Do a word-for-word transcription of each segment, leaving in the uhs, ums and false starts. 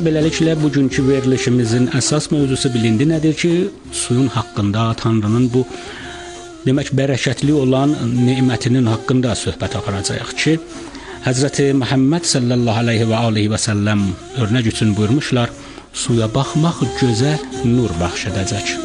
beləliklə bugünkü verilişimizin əsas mövzusu bilindi nədir ki, suyun haqqında, Tanrının bu demək bərəkətli olan nemətinin haqqında söhbət aparacağıq ki, Həzrəti Məhəmməd sallallahu əleyhi və alihi və səlləm örnək üçün buyurmuşlar, suya baxmaq gözə nur bəxş edəcək.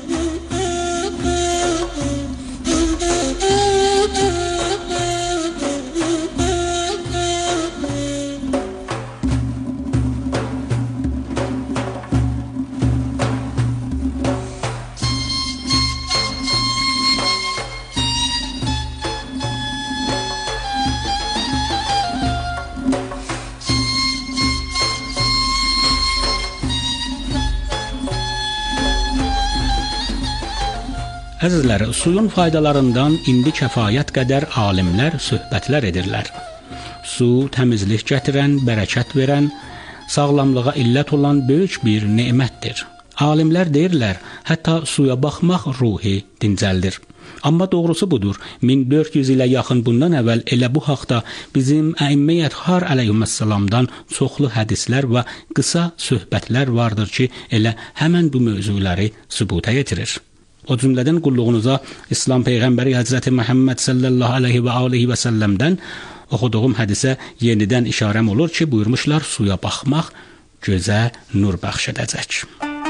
Əzizlər, suyun faydalarından indi kəfayət qədər alimlər söhbətlər edirlər. Su təmizlik gətirən, bərəkət verən, sağlamlığa illət olan böyük bir nemətdir. Alimlər deyirlər, hətta suya baxmaq ruhi dincəldir. Amma doğrusu budur, min dörd yüz ilə yaxın bundan əvvəl elə bu haqda bizim Əimmə Əthar əleyhissalamdan çoxlu hədislər və qısa söhbətlər vardır ki, elə həmən bu mövzuları sübuta yetirir. O cümlədən qulluğunuza İslam Peyğəmbəri Həzrəti Məhəmməd sallallahu əleyhi və alihi və səlləmdən oxuduğum hədisə yenidən işarəm olur ki, buyurmuşlar, suya baxmaq gözə nur bəxş edəcək.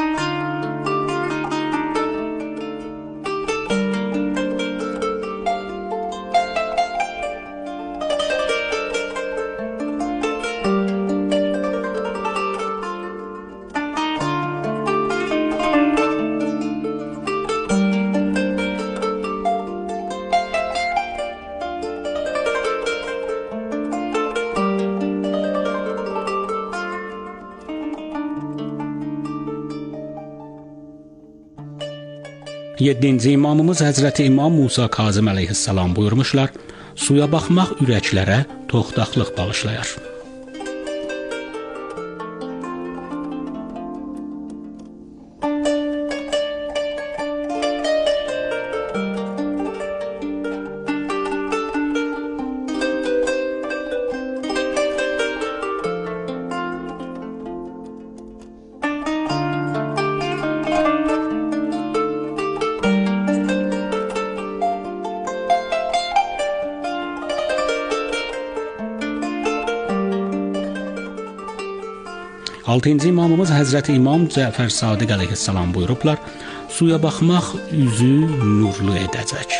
Yeddinci imamımız Həzrəti İmam Musa Kazım əleyhissalam buyurmuşlar, suya baxmaq ürəklərə toxtaqlıq bağışlayar. Altıncı imamımız Həzrəti İmam Cəfər Sadiq əleyhissalam buyurublar, suya baxmaq üzü nurlu edəcək.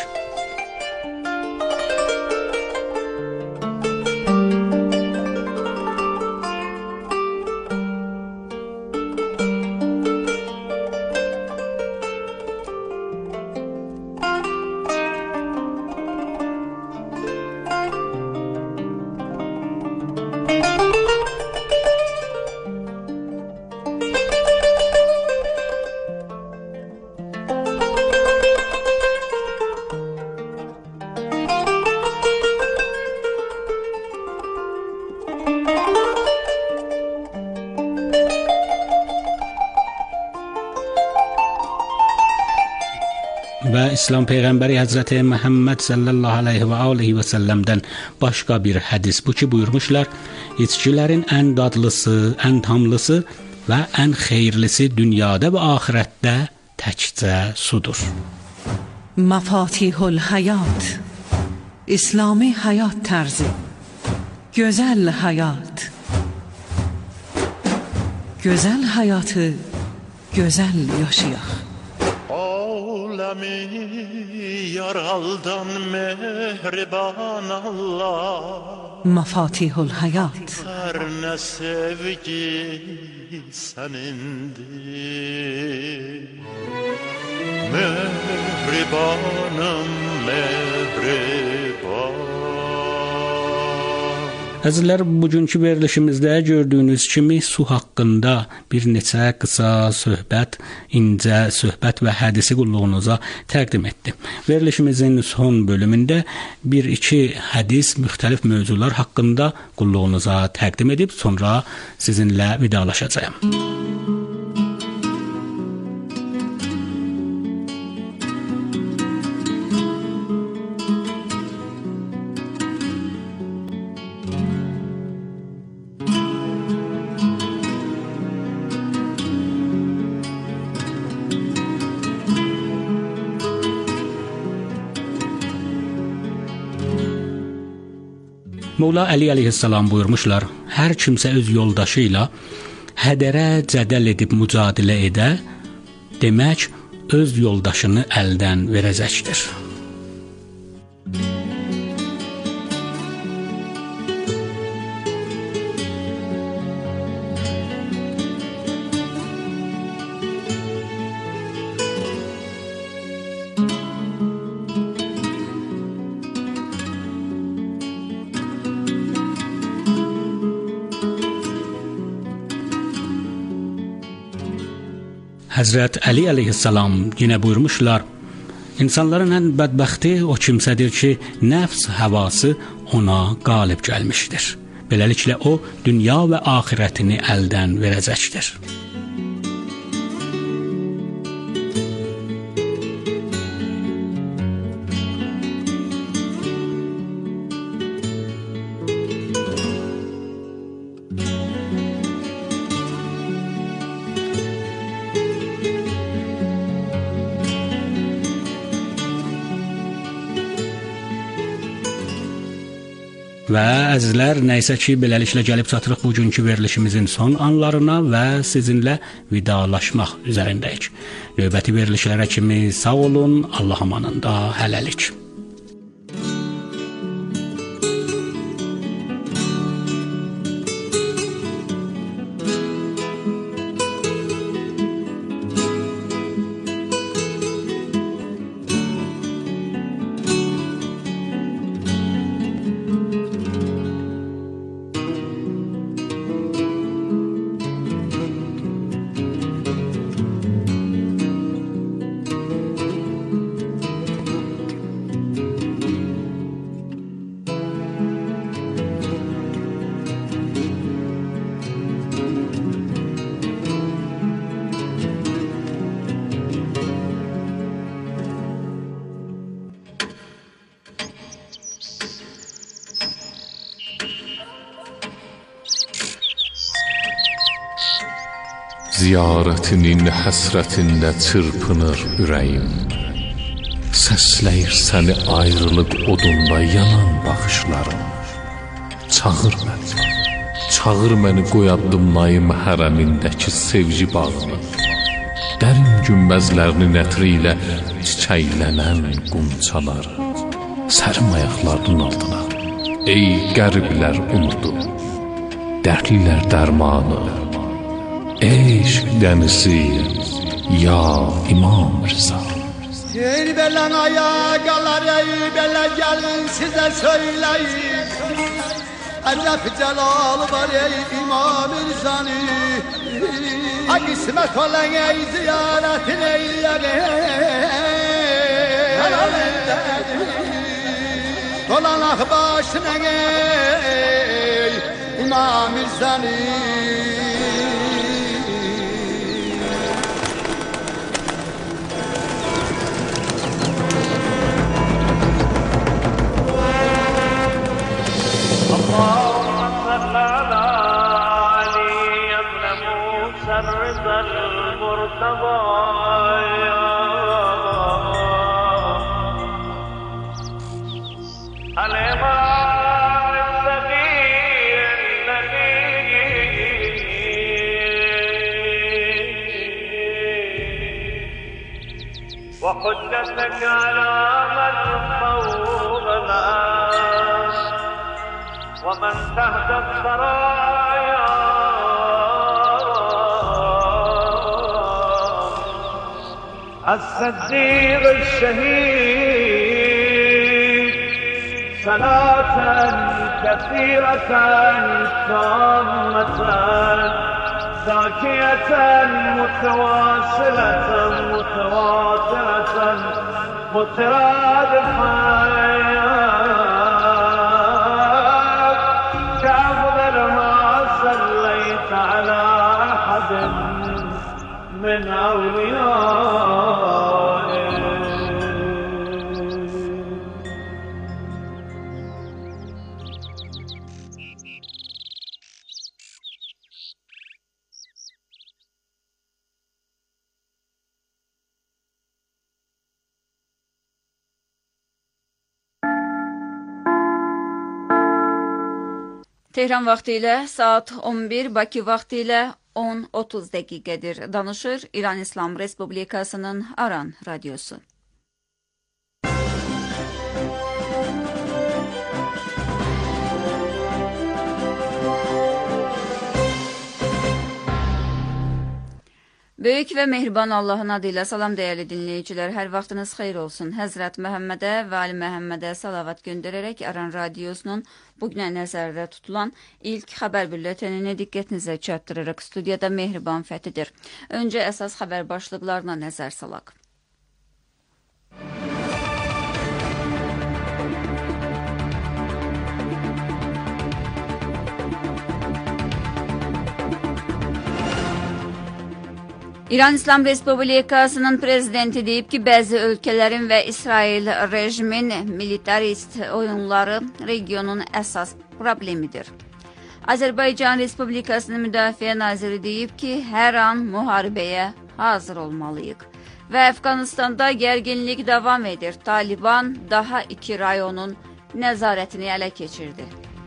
Və İslam Peyğəmbəri Həzrəti Məhəmməd sallallahu əleyhi və alihi və səlləmdən başqa bir hədis bu ki, buyurmuşlar, içkilərin ən dadlısı, ən tamlısı və ən xeyirlisi dünyada və axirətdə təkcə sudur. Mafatihul Hayat, İslami həyat tərzi, gözəl həyat, gözəl həyatı gözəl yaşayaq. Alemi yaraldan mehriban Allah, Mafatihul Hayat. Her ne sevgi senindir, mehribanım mehriban. Əzizlər, bugünkü verilişimizdə gördüyünüz kimi su haqqında bir neçə qısa söhbət, incə söhbət və hədisi qulluğunuza təqdim etdi. Verilişimizin son bölümündə bir-iki hədis müxtəlif mövzular haqqında qulluğunuza təqdim edib, sonra sizinlə vidalaşacağam. Molla Əli əleyhissalam buyurmuşlar: hər kimsə öz yoldaşı ilə hədərə cədəl edib mücadilə edə, demək öz yoldaşını əldən verəcəkdir. Həzrət Əli əleyhissalam yenə buyurmuşlar: insanların ən bədbəxti o kimsədir ki, nəfs havası ona qalib gəlmişdir. Beləliklə o, dünya və axirətini əldən verəcəkdir. Və əzizlər, nəysə ki, beləliklə gəlib çatırıq bugünkü verilişimizin son anlarına və sizinlə vidalaşmaq üzərindəyik. Növbəti verilişlərə kimi sağ olun, Allah amanında, hələlik. Ziyarətinin həsrətində çırpınır ürəyim. Səsləyir səni ayrılıq odunda yanan baxışlarım. Çağır məni, çağır məni qoyaddım naim hərəmindəki sevgi bağını. Dərin günbəzlərinin ətri ilə çiçəklənən qunçalar. Sərim ayaqlarının altına, ey qəriblər umudu, dərdlilər dərmanı. Eşq dənizi, ya İmam Rıza. Ey belən ayaqlar, ey belə gəlin sizə söyləyim. Əcəb cəlal var ey İmam Rıza'nı. Ha qismət olan ey ziyarətin eyləyək. Dolanaq başına ey İmam Rıza'nı. اللهم صل على علي بن موسى الرضا المرتضى الإمام الصغير النبي وحجتك على من فوق الأرض ومن تحت الثرايا الصديق الشهيد صلاة كثيرة تامة زاكية متواصلة متواترة مترادفة على أحد من أوليائه Tehran vaxtı ilə saat on bir, Bakı vaxtı ilə on otuz dəqiqədir. Danışır İran İslam Respublikasının Aran radiosu. Böyük və mehriban Allahın adıyla salam dəyərli dinləyicilər, hər vaxtınız xeyir olsun. Həzrət Məhəmmədə və Ali Məhəmmədə salavat göndərərək Aran radiosunun bugünə nəzərdə tutulan ilk xəbər büllətenini diqqətinizə çatdırırıq. Studiyada Mehriban Fəthidir. Öncə əsas xəbər başlıqlarına nəzər salaq. İran İslam Respublikasının prezidenti deyib ki, bəzi ölkələrin və İsrail rejimin militarist oyunları regionun əsas problemidir. Azərbaycan Respublikasının Müdafiə Naziri deyib ki, hər an müharibəyə hazır olmalıyıq. Və Əfqanistanda gərginlik davam edir. Taliban daha iki rayonun nəzarətini ələ keçirdi.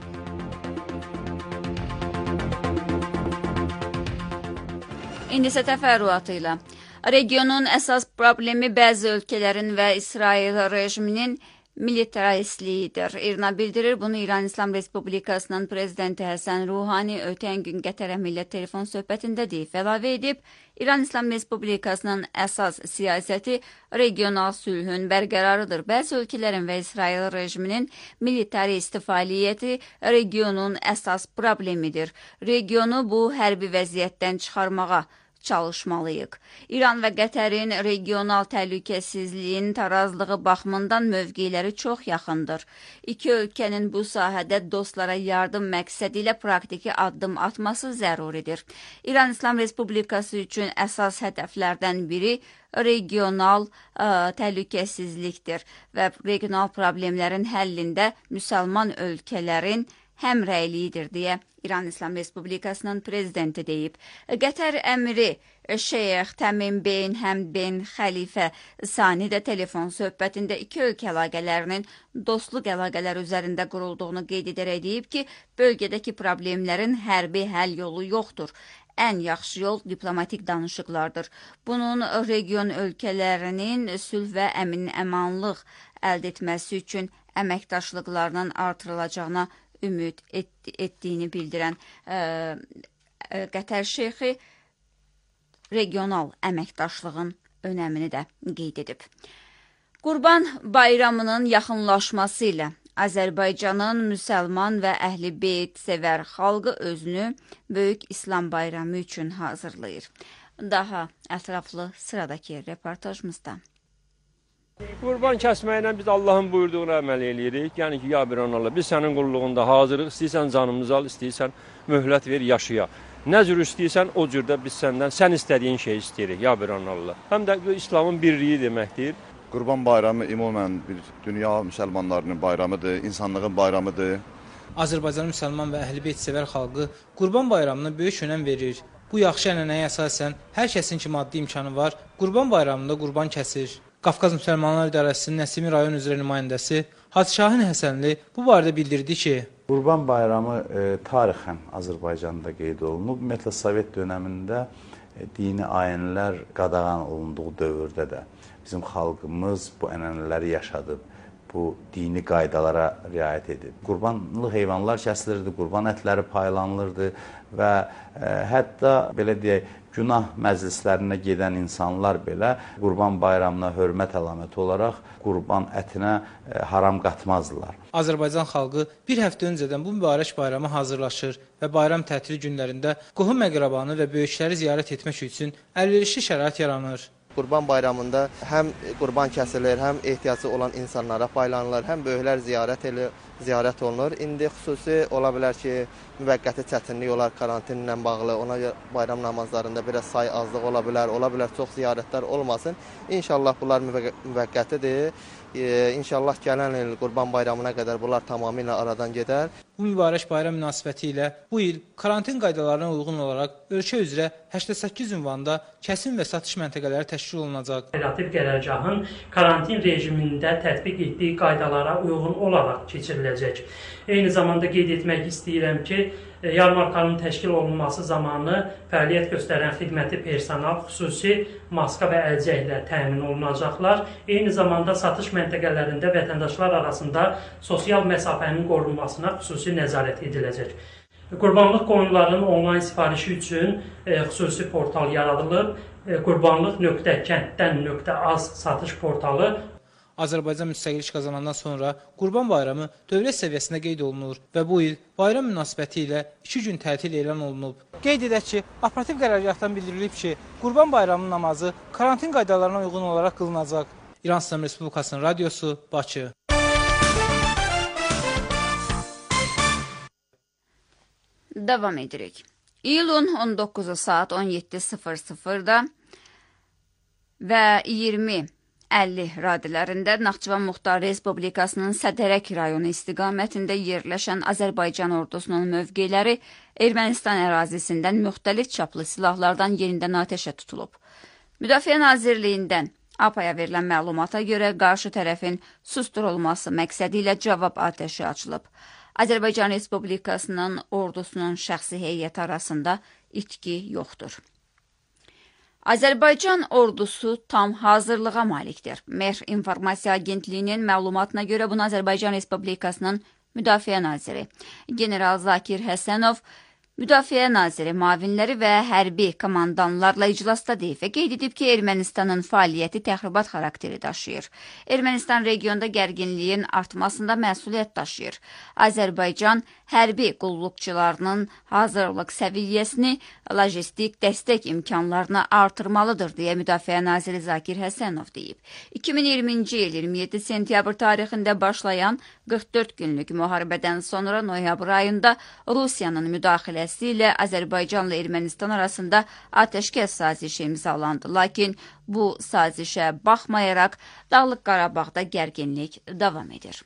İndi isə təfərrüatı ilə. Regionun əsas problemi bəzi ölkələrin və İsrail rejiminin militaristliyidir. İRNA bildirir. Bunu İran İslam Respublikasının prezidenti Həsən Ruhani ötən gün Qətərə millət telefon söhbətində deyib, əlavə edib, İran İslam Respublikasının əsas siyasəti regional sülhün bərqərarıdır. Bəzi ölkələrin və İsrail rejiminin militarist fəaliyyəti regionun əsas problemidir. Regionu bu hərbi vəziyyətdən çıxarmağa çalışmalıyıq. İran və Qətərin regional təhlükəsizliyin tarazlığı baxımından mövqeləri çox yaxındır. İki ölkənin bu sahədə dostlara yardım məqsədi ilə praktiki addım atması zəruridir. İran İslam Respublikası üçün əsas hədəflərdən biri regional ə, təhlükəsizlikdir və regional problemlərin həllində müsəlman ölkələrin həmrəyliyidir deyə İran İslam Respublikasının prezidenti deyib. Qətər əmiri Şeyx Təmim bin Həmd bin Xəlifə Sani də telefon söhbətində iki ölkə əlaqələrinin dostluq əlaqələr üzərində qurulduğunu qeyd edərək deyib ki, bölgədəki problemlərin hərbi həll yolu yoxdur. Ən yaxşı yol diplomatik danışıqlardır. Bunun region ölkələrinin sülh və əmin-əmanlıq əldə etməsi üçün əməkdaşlıqlarının artırılacağına ümid et, etdiyini bildirən ə, ə, Qətər şeyxi regional əməkdaşlığın önəmini də qeyd edib. Qurban bayramının yaxınlaşması ilə Azərbaycanın müsəlman və əhl-i beyt sevər xalqı özünü Böyük İslam bayramı üçün hazırlayır. Daha ətraflı sıradakı reportajımızda. Qurban kəsməklə biz Allahın buyurduğuna əməl eləyirik. Yəni ki, ya bir Allah, biz sənin qulluğunda hazırıq. İstəyirsən canımızı al, istəyirsən möhlət ver, yaşaya. Nə cür istəyirsən, o cürdə biz səndən, sən istədiyin şey istəyirik, ya bir Allah. Həm də İslamın birliyi deməkdir. Qurban bayramı ümumən bir dünya müsəlmanlarının bayramıdır, insanlığın bayramıdır. Azərbaycan müsəlman və əhl-i beyt sevər xalqı Qurban bayramına böyük önəm verir. Bu yaxşı ənənəyə əsasən hər kəsin ki maddi imkanı var, Qurban bayramında qurban kəsir. Qafqaz Müsəlmanlar İdarəsinin Nəsimi rayon üzrə nümayəndəsi Hacı Şahin Həsənli bu barədə bildirdi ki, Qurban bayramı e, tarixən Azərbaycanda qeyd olunub. Ümumiyyətlə Sovet dönəmində e, dini ayinlər qadağan olunduğu dövrdə də bizim xalqımız bu ənənələri yaşadıb, bu dini qaydalara riayət edib. Qurbanlıq heyvanlar kəsilirdi, qurban ətləri paylanılırdı və e, hətta belə deyək, günah məclislərinə gedən insanlar belə Qurban bayramına hörmət əlaməti olaraq qurban ətinə e, haram qatmazdılar. Azərbaycan xalqı bir həftə öncədən bu mübarək bayrama hazırlaşır və bayram tətili günlərində qohum əqrabanı və böyükləri ziyarət etmək üçün əlverişli şərait yaranır. Qurban bayramında həm qurban kəsilir, həm ehtiyacı olan insanlara paylanılır, həm böyüklər ziyarət edir, ziyarət olunur. İndi xüsusi ola bilər ki, müvəqqəti çətinlik olar karantinlə bağlı, ona bayram namazlarında biraz say azlıq ola bilər, ola bilər çox ziyarətlər olmasın. İnşallah bunlar müvəqqətidir. E, inşallah gələn il Qurban Bayramına qədər bunlar tamamilə aradan gedər. Bu mübarək bayram münasibəti ilə bu il karantin qaydalarına uyğun olaraq ölkə üzrə səksən səkkiz ünvanda kəsim və satış məntəqələri təşkil olunacaq. Operativ qərargahın karantin rejimində tətbiq etdiyi qaydalara uyğun olaraq keçiriləcək. Eyni zamanda qeyd etmək istəyirəm ki, yarmarkanın təşkil olunması zamanı fəaliyyət göstərən xidməti personal xüsusi maska və əlcəklə təmin olunacaqlar. Eyni zamanda satış məntəqələrində vətəndaşlar arasında sosial məsafənin qorunmasına xüsusi nəzarət ediləcək. Qurbanlıq qoyunlarının onlayn sifarişi üçün e, xüsusi portal yaradılıb. E, qurbanlıq nöqtə kənddən nöqtə az satış portalı Azərbaycan müstəqillik qazanandan sonra Qurban Bayramı dövlət səviyyəsində qeyd olunur və bu il bayram münasibəti ilə iki gün tətil elan olunub. Qeyd edək ki, operativ qərargahdan bildirilib ki, Qurban Bayramının namazı karantin qaydalarına uyğun olaraq qılınacaq. İran İslam Respublikasının radiosu, Bakı. Davam edirik. İyulun on doqquzu saat on yeddi sıfır sıfırda və iyirmi əlli radələrində Naxçıvan Muxtar Respublikasının Sədərək rayonu istiqamətində yerləşən Azərbaycan ordusunun mövqeləri Ermənistan ərazisindən müxtəlif çaplı silahlardan yenidən atəşə tutulub. Müdafiə Nazirliyindən A P A-ya verilən məlumata görə qarşı tərəfin susturulması məqsədi ilə cavab atəşi açılıb. Azərbaycan Respublikasının ordusunun şəxsi heyəti arasında itki yoxdur. Azərbaycan ordusu tam hazırlığa malikdir. Mehr İnformasiya Agentliyinin məlumatına görə bunu Azərbaycan Respublikasının Müdafiə Naziri General Zakir Həsənov, Müdafiə Naziri müavinləri və hərbi komandanlarla iclasda deyib və qeyd edib ki, Ermənistanın fəaliyyəti təxribat xarakteri daşıyır. Ermənistan regionda gərginliyin artmasında məsuliyyət daşıyır. Azərbaycan hərbi qulluqçularının hazırlıq səviyyəsini, lojistik dəstək imkanlarını artırmalıdır, deyə Müdafiə Naziri Zakir Həsənov deyib. iki min iyirminci il iyirmi yeddi sentyabr tarixində başlayan qırx dörd günlük müharibədən sonra noyabr ayında Rusiyanın müdaxiləsi ilə Azərbaycanla Ermənistan arasında atəşkəs sazişi imzalandı. Lakin bu sazişə baxmayaraq Dağlıq Qarabağda gərginlik davam edir.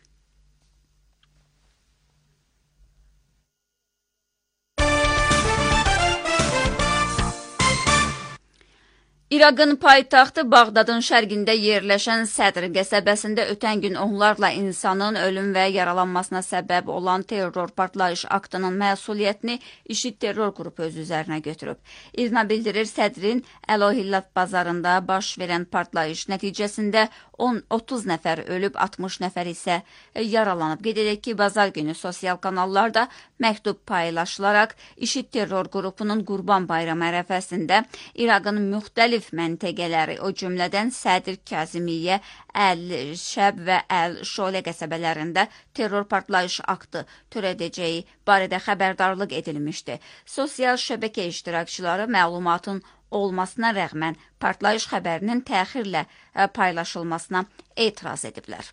İraqın paytaxtı Bağdadın şərqində yerləşən Sədr qəsəbəsində ötən gün onlarla insanın ölüm və yaralanmasına səbəb olan terror partlayış aktının məsuliyyətini IŞİD terror qrupu öz üzərinə götürüb. İRNA bildirir, Sədrin Əlohillat bazarında baş verən partlayış nəticəsində otuz nəfər ölüb, altmış nəfər isə yaralanıb. Qeyd edək ki, bazar günü sosial kanallarda məktub paylaşılaraq IŞİD terror qrupunun Qurban Bayramı ərəfəsində İraqın müxtəlif məntəqələri, o cümlədən Sədr, Kazimiyyə, Əl-Şəb və Əl-Şolə qəsəbələrində terror partlayış aktı törədəcəyi barədə xəbərdarlıq edilmişdi. Sosial şəbəkə iştirakçıları məlumatın olmasına rəğmən partlayış xəbərinin təxirlə paylaşılmasına etiraz ediblər.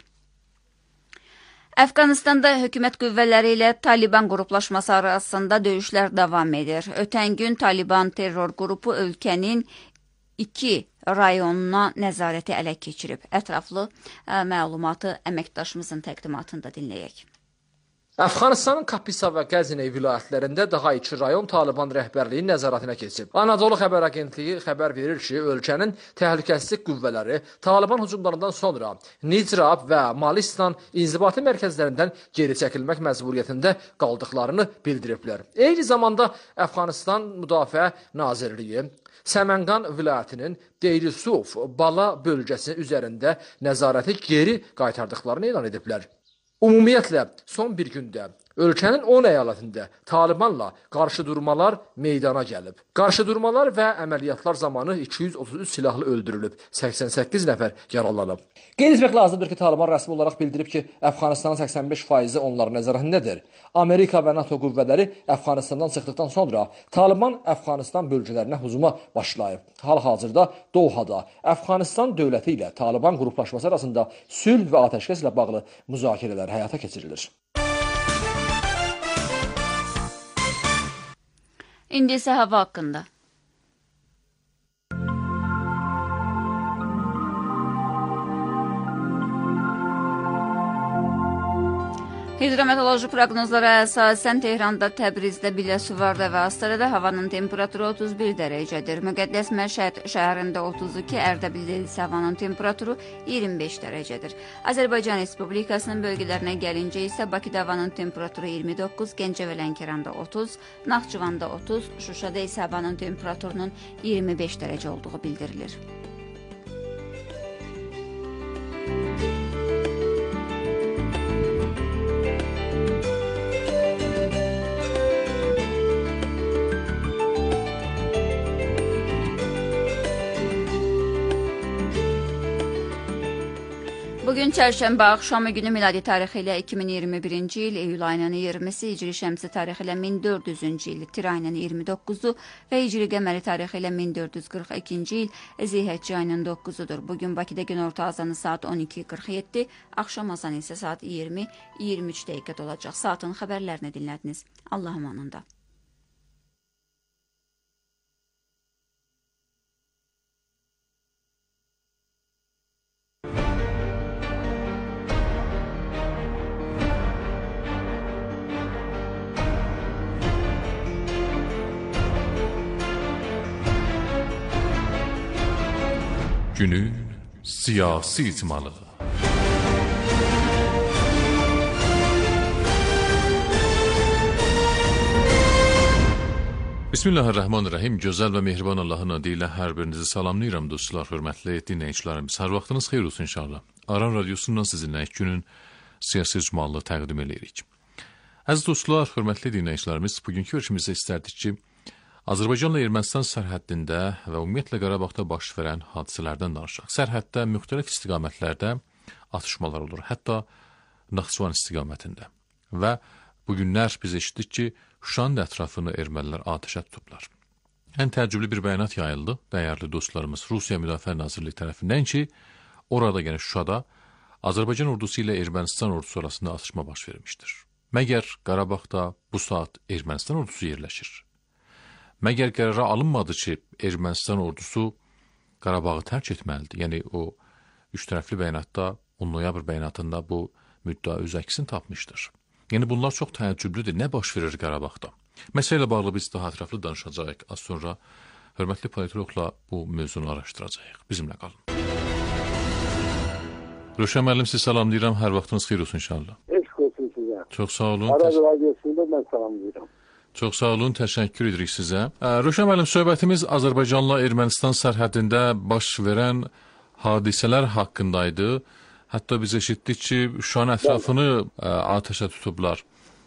Əfqanistanda hökumət qüvvələri ilə Taliban qruplaşması arasında döyüşlər davam edir. Ötən gün Taliban terror qrupu ölkənin iki rayonuna nəzarəti ələ keçirib. Ətraflı ə, məlumatı əməkdaşımızın təqdimatında dinləyək. Əfqanistanın Kapisa və Qəziney vilayətlərində daha iki rayon Taliban rəhbərliyi nəzarətinə keçib. Anadolu xəbər agentliyi xəbər verir ki, ölkənin təhlükəsizlik qüvvələri Taliban hücumlarından sonra Nicrab və Malistan inzibati mərkəzlərindən geri çəkilmək məcburiyyətində qaldıqlarını bildiriblər. Eyni zamanda Əfqanistan Müdafiə Nazirliyi Səmənqan vilayətinin Deyri Suf Bala bölgəsi üzərində nəzarəti geri qaytardıqlarını elan ediblər. Ümumiyyətlə, son bir gündə ölkənin on əyalətində Talibanla qarşıdurmalar meydana gəlib. Qarşıdurmalar və əməliyyatlar zamanı iki yüz otuz üç silahlı öldürülüb, səksən səkkiz nəfər yaralanıb. Qeyd etmək lazımdır ki, Taliban rəsmi olaraq bildirib ki, Əfqanistanın səksən beş faizi onların nəzarətindədir. Amerika və NATO qüvvələri Əfqanistandan çıxdıqdan sonra Taliban Əfqanistan bölgələrinə hücuma başlayıb. Hal-hazırda Dohada Əfqanistan dövləti ilə Taliban qruplaşması arasında sülh və atəşkəs ilə bağlı müzakirələr həyata keçirilir. İndi isə hava haqqında. Hidrometeoroloji proqnozlara əsasən Tehranda, Təbrizdə, Biləsuvarda və Astarada havanın temperaturu otuz bir dərəcədir. Müqəddəs Məşhəd şəhərində otuz iki, Ərdəbildə isə havanın temperaturu iyirmi beş dərəcədir. Azərbaycan Respublikasının bölgələrinə gəlincə isə Bakıda havanın temperaturu iyirmi doqquz, Gəncə və Lənkəranda otuz, Naxçıvanda otuz, Şuşada isə havanın temperaturunun iyirmi beş dərəcə olduğu bildirilir. Bugün çərşənbə axşamı günü miladi tarixi ilə iki min iyirmi birinci il, iyul ayının iyirmisi, Hicri şəmsi tarixi ilə min dörd yüzüncü il, Tir ayının iyirmi doqquzu və Hicri qəməri tarixi ilə min dörd yüz qırx ikinci il, Zilhəcci ayının doqquzudur. Bugün Bakıda günorta azanı saat on iki qırx yeddi, axşam azanı isə saat iyirmi iyirmi üç dəqiqədə olacaq. Saatın xəbərlərini dinlədiniz. Allah amanında. Günün siyasi icmalı. Bismillahirrahmanirrahim. Gözəl və mehriban Allahın adı ilə hər birinizi salamlayıram dostlar, hörmətli dinləyicilərimiz. Hər vaxtınız xeyir olsun inşallah. Aran radiosundan sizinlə günün siyasi icmalını təqdim edirik. Əziz dostlar, hörmətli dinləyicilərimiz, bugünkü görüşümüzdə istərdik ki, Azərbaycanla Ermənistan sərhəddində və ümumiyyətlə Qarabağda baş verən hadisələrdən danışaq. Sərhəddə müxtəlif istiqamətlərdə atışmalar olur, hətta Naxçıvan istiqamətində. Və bugünlər biz eşitdik ki, Şuşanın ətrafını ermənilər atəşə tutublar. Ən təəccüblü bir bəyanat yayıldı, dəyərli dostlarımız Rusiya Müdafiə Nazirliyi tərəfindən ki, orada yəni Şuşada Azərbaycan ordusu ilə Ermənistan ordusu arasında atışma baş vermişdir. Məgər Qarabağda bu saat Ermənistan ordusu yerləşir? Məgər qərara alınmadı ki, Ermənistan ordusu Qarabağı tərk etməlidir. Yəni, o üç tərəfli bəyanatda, on noyabr bəyanatında bu müddəa öz əksini tapmışdır. Yəni, bunlar çox təəccüblüdür. Nə baş verir Qarabağda? Məsələ ilə bağlı biz daha ətraflı danışacağıq. Az sonra hörmətli politologla bu mövzunu araşdıracağıq. Bizimlə qalın. Rövşən müəllim, sizi salamlayıram. Hər vaxtınız xeyir olsun inşallah. Eşq olsun sizə. Çox sağ olun. Arada radiosunda mən salamlayıram. Çox sağ olun, təşəkkür edirik sizə. Rövşən müəllim, söhbətimiz Azərbaycanla Ermənistan sərhədində baş verən hadisələr haqqındaydı. Hətta biz eşitdik ki, Şuşanın ətrafını atəşə tutublar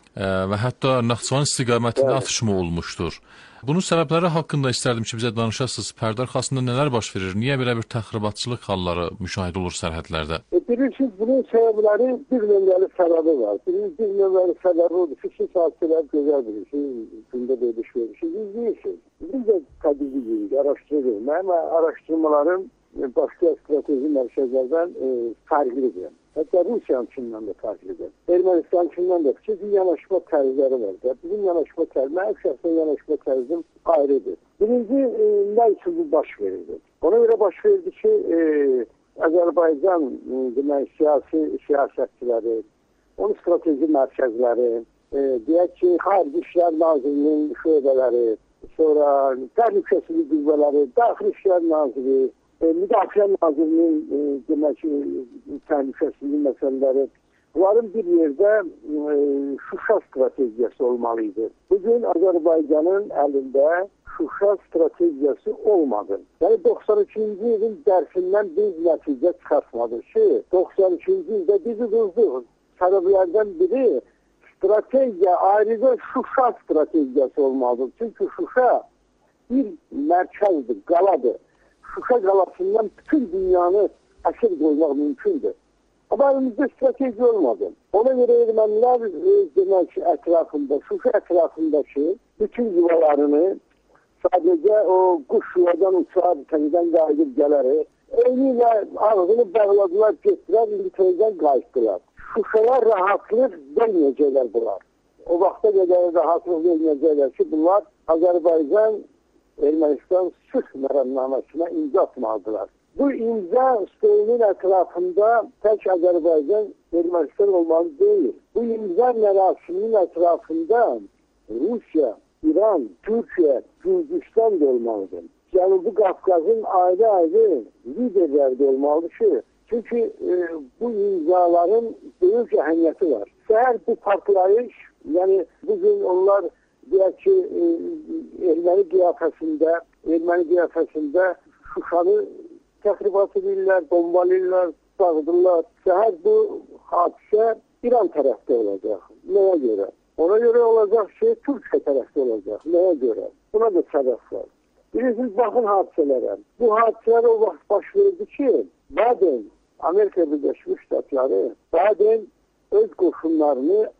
və hətta Naxçıvan istiqamətində atışma olmuşdur. Bunun səbəbləri haqqında istərdim ki, bizə danışasınız. Pərdə arxasında nələr baş verir? Niyə belə bir təxribatçılıq halları müşahidə olur sərhədlərdə? E, bilirsiniz, bunun səbəbləri bir nömrəli səbəbi var. Bir, bir nömrəli səbəbi odur ki, siz hadisələr gözəl bilirsiniz, gündə bölüş verirsiniz, izləyirsiniz. Biz də təbii deyirik, araşdırırıq. Mənim araşdırmalarım başqa strateji mərkəzlərdən e, fərqlidir. Hətta Rusiyanınkindən də fərqlidir. Ermənistanınkindən də ki, bir yanaşma tərzləri var. Bizim yanaşma tərzləri, mənim şəxsən yanaşma tərzim ayrıdır. Birinci, e, nə üçün bu baş verirdi? Ona görə baş verdi ki, e, Azərbaycan e, demək, siyasi siyasətçiləri, onun strateji mərkəzləri, e, deyək ki, Xarici İşlər Nazirliyinin şöbələri, sonra Təhlükəsizlik qüvvələri, Daxili İşlər Nazirliyi, E, Müdafiə Nazirliyinin e, demək ki, təhlükəsizlik məsələləri, bunların bir yerdə e, Şuşa strategiyası olmalıydı. Bugün Azərbaycanın əlində Şuşa strategiyası olmadı. Yəni doxsan üçüncü ilin dərsindən biz nəticə çıxartmadıq ki, doxsan üçüncü ildə bizi qızdıq. Səbəblərdən biri strategiya, ayrıca Şuşa strategiyası olmalıdır. Çünki Şuşa bir mərkəzdir, qaladır. Şuşa qalasından bütün dünyanı əsir qoymaq mümkündür. Amma elimizdə strateji olmadı. Ona görə ermənilər e, demək ki, ətrafında, Şuşa ətrafındakı bütün yuvalarını sadəcə o quş yuvadan uçar, təzədən qayıdıb gələrək, eyni ilə ağzını bağladılar, getdilər, İngiltərədən qayıtdılar. Şuşaya rahatlıq verməyəcəklər bunlar. O vaxta qədər rahatlıq verməyəcəklər ki, bunlar Azərbaycan Ermənistan sülh məramnaməsinə imza atmalıdırlar. Bu imza stolunun ətrafında tək Azərbaycan Ermənistan olmalı deyil. Bu imza mərasiminin ətrafında Rusiya, İran, Türkiyə, Gürcistan da olmalıdır. Cənubi Qafqazın ayrı-ayrı liderləri de olmalıdır ki, çünkü e, bu imzaların büyük əhəmiyyəti var. Səhər bu partlayış, yani bugün onlar deyək ki, e, erməni qiyafəsində, erməni qiyafəsində Şuşanı təxribat edirlər, bombalayırlar, dağıdırlar. Səhər bu hadisə İran tərəfdə olacaq. Nəyə görə? Ona göre olacak şey Türkiye tarafta olacak. Neye göre? Buna da sebep var. Bilirsiniz bakın hadiselere. Bu hadiseler o vakit baş verdi ki Biden, Amerika Birleşmiş Ştatları Biden öz qoşunlarını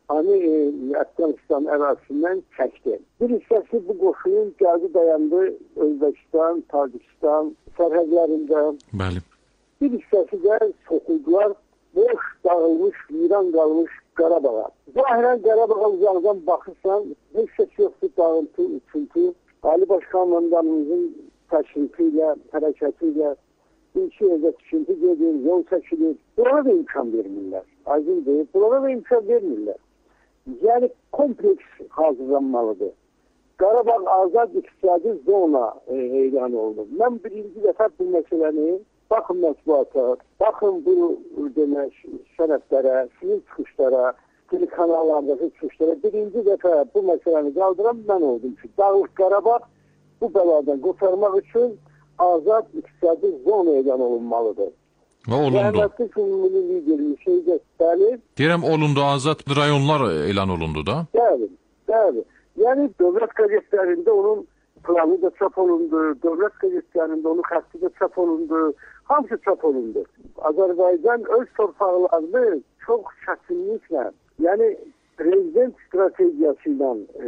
Afganistan ərazisindən çəkdi. Bir hissəsi bu qoşunun gəldi dayandı Özbekistan, Tacikistan sərhədlərində. Bəli. Bir hissəsi də sokuldular boş dağılmış, viran qalmış Qarabağa. Zahirən Qarabağa uzaqdan baxırsan, heç şey yoxdur, dağıntı, uçuntu. Ali Başkanlığımızın təşrifi ilə, hərəkəti ilə bir iki yerdə tikintı gedir, yol çəkilir. Bunlara da imkan vermirlər. Aydın deyil, bunlara da imkan vermirlər. Yəni kompleks hazırlanmalıdır. Qarabağ azad iqtisadi zona e, elan olunur. Mən birinci dəfə bu məsələni bakın mətbuata, bakın bu demək sənədlərə, sizin çıxışlara, telekanallardaki çıxışlara birinci dəfə bu məsələni qaldıran mən oldum ki, Dağlıq Qarabağ bu bəladan qurtarmaq üçün azad iqtisadi zona elan olunmalıdır. Və olundu. Rəhmətli Cumhuriyet lideri şeydə bəli. Deyirəm olundu, azad rayonlar elan olundu da. Bəli, bəli. Yəni dövlət qəzetlərində onun planı da çap olundu, dövlət qəzetlərində onun xətti də çap olundu, hamısı çap olundu. Azərbaycan öz torpaqlarını çox çətinliklə, yəni prezident stratejiyasıyla e,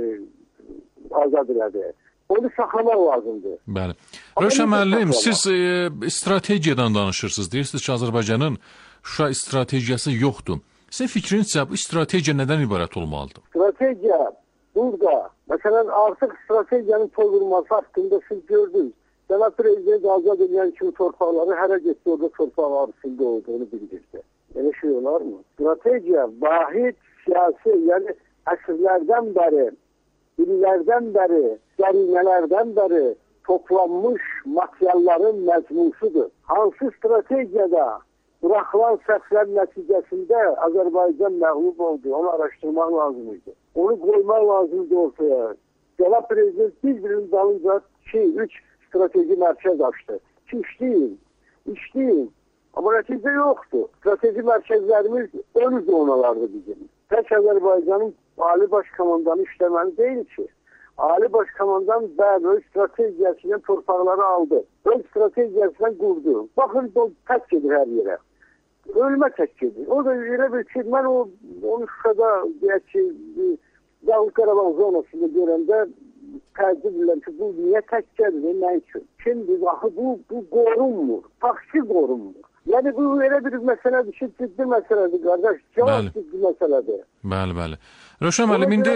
azad elədi. Onu saxlamaq lazımdır. Bəli. Rövşən müəllim, siz e, strategiyadan danışırsınız. Deyirsiniz ki, Azərbaycanın Şuşa stratejiyası yoxdur. Sizin fikrinizcə bu strategiya nədən ibarət olmalıdır? Strategiya burada, məsələn, artıq strategiyanın pozulması haqqında siz gördünüz. Cənab Prezident azad edən kimi torpaqları hərə getdi, orada torpaq arasında olduğunu bildirdi. Elə şey olar mı? Strategiya vahid siyasi, yəni əsrlərdən bəri, illərdən bəri, dərinələrdən bəri toplanmış materialların məzmunsudur. Hansı strategiyada buraxılan səhvlər nəticəsində Azərbaycan məğlub oldu, onu araşdırmaq lazımıydı. Onu qoymaq lazımdır ortaya. Cənab Prezident bir-birinin dalınca iki üç strateji mərkəz açdı. Ki işləyin, işləyin. Amma nəticə yoxdur. Strateji mərkəzlərimiz ön zonalardır bizim. Tək Azərbaycanın Ali Başkomandanı işləməli deyil ki. Ali Başkomandan bəli öz strategiyasıyla torpaqları aldı. Öz strategiyasıyla qurdu. Baxın, o tək gedir hər yerə. Ölmə tək gedir. O da elə bir ki, mən o, onu Şuşada deyək ki, Dağlıq Qarabağ zonasında görəndə təəccüb edirəm ki, bu niyə tək gəlir, nə üçün? Şimdi baxı, bu, bu qorunmur, taksi qorunmur. Yəni bu elə bir məsələdir ki, ciddi məsələdir, qardaş, cavab ciddi məsələdir. Bəli, bəli. Rövşən müəllim, indi...